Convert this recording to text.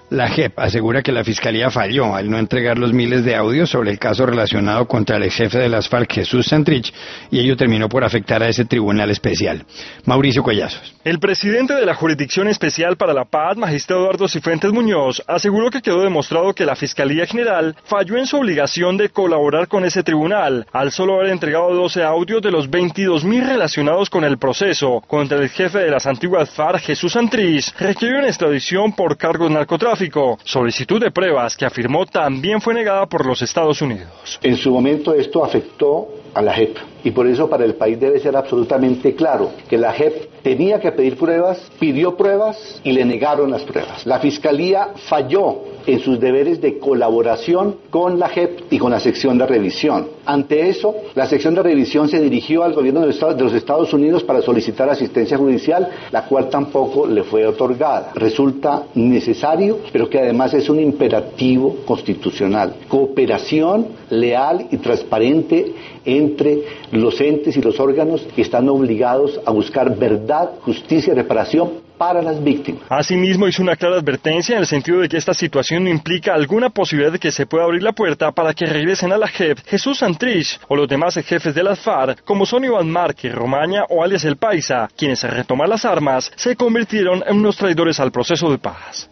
La JEP asegura que la Fiscalía falló al no entregar los miles de audios sobre el caso relacionado contra el ex jefe de las FARC, Jesús Santrich, y ello terminó por afectar a ese tribunal especial. Mauricio Collazos. El presidente de la Jurisdicción Especial para la Paz, magistrado Eduardo Cifuentes Muñoz, aseguró que quedó demostrado que la Fiscalía General falló en su obligación de colaborar con ese tribunal, al solo haber entregado 12 audios de los 22.000 relacionados con el proceso contra el jefe de las antiguas FARC, Jesús Santrich, requirió una extradición por cargos de narcotráfico. Solicitud de pruebas que afirmó también fue negada por los Estados Unidos. En su momento esto afectó a la JEP y por eso para el país debe ser absolutamente claro que la JEP tenía que pedir pruebas, pidió pruebas y le negaron las pruebas. La Fiscalía falló en sus deberes de colaboración con la JEP y con la sección de revisión. Ante eso, la sección de revisión se dirigió al gobierno de los Estados Unidos para solicitar asistencia judicial, la cual tampoco le fue otorgada. Resulta necesario, pero que además es un imperativo constitucional. Cooperación leal y transparente entre los entes y los órganos que están obligados a buscar verdad, justicia y reparación para las víctimas. Asimismo, hizo una clara advertencia en el sentido de que esta situación no implica alguna posibilidad de que se pueda abrir la puerta para que regresen a la JEP Jesús Santrich o los demás jefes de las FARC, como son Iván Márquez, Romaña o alias El Paisa, quienes al retomar las armas se convirtieron en unos traidores al proceso de paz.